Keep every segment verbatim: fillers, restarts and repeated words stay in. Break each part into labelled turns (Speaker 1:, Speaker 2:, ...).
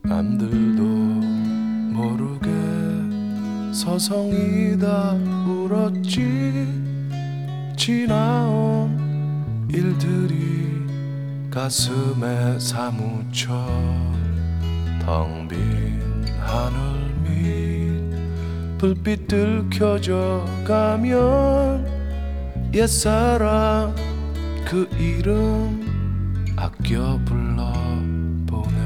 Speaker 1: 남들도 모르게 서성이다 울었지. 지나온 일들이 가슴에 사무쳐 텅 빈 하늘 밑 불빛들 켜져 가면 옛사랑 그 이름 아껴 불러보네.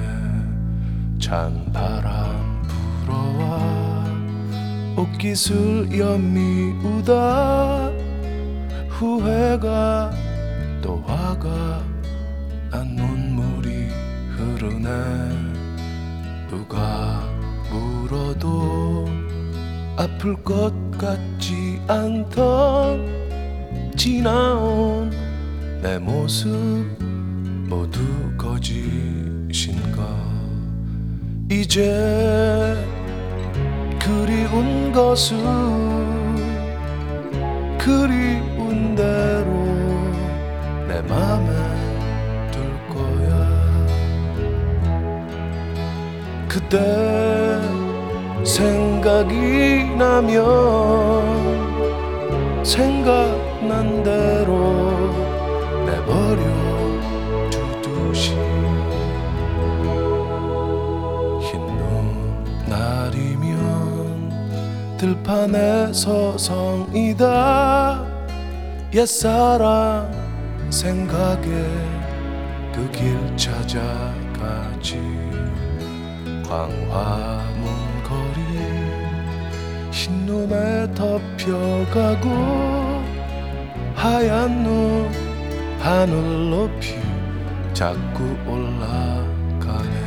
Speaker 1: 찬바람 불어와 옷깃을 연미우다 후회가 또 화가 난 눈물이 흐르네. 누가 물어도 아플 것 같지 않던 지나온 내 모습 모두 거짓인가. 이제 그리운 것은 그리운 대로 내 맘에 둘 거야. 그때 생각이 나면 생각난 대로 내버려 두듯이 흰 눈날이면 들판에 서성이다 옛사랑 생각에 그 길 찾아가지. 광화문 거리 흰눈에 덮여가고 하얀 눈 하늘 높이 자꾸 올라가네.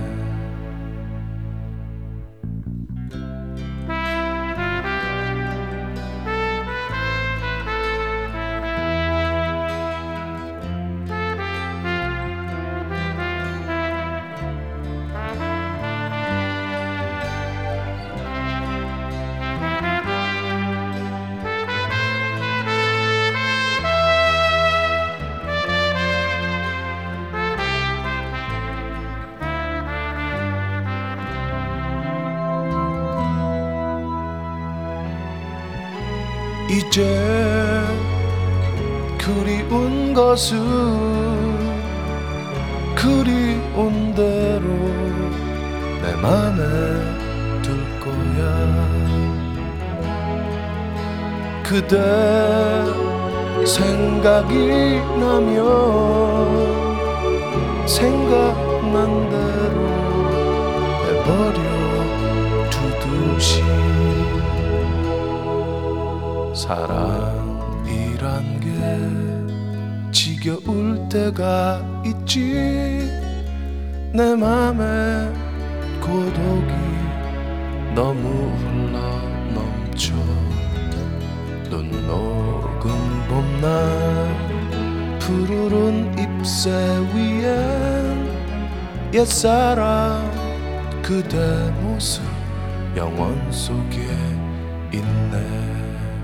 Speaker 1: 이제 그리운 것은 그리운 대로 내 맘에 둘 거야. 그대 생각이 나면 생각난 대로 내버려 두듯이 사랑이란 게 지겨울 때가 있지. 내 맘에 고독이 너무 흘러 넘쳐. 눈 녹은 봄날 푸르른 잎새 위엔 옛사랑 그대 모습 영원 속에 있네.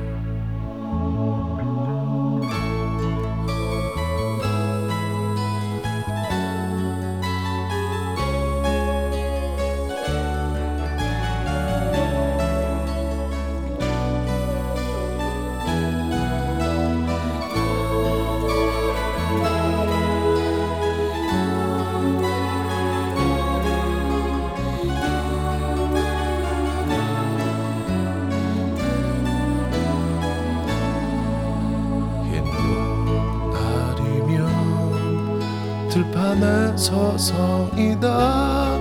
Speaker 1: 들판에 서성이다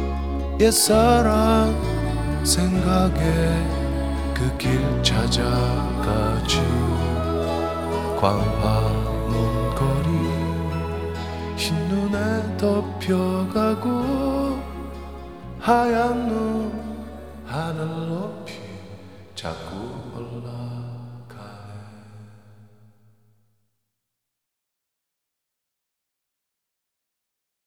Speaker 1: 옛사랑 생각에 그 길 찾아가지. 광화문 거리 흰눈에 덮여가고 하얀 눈 하늘 높이 자꾸 올라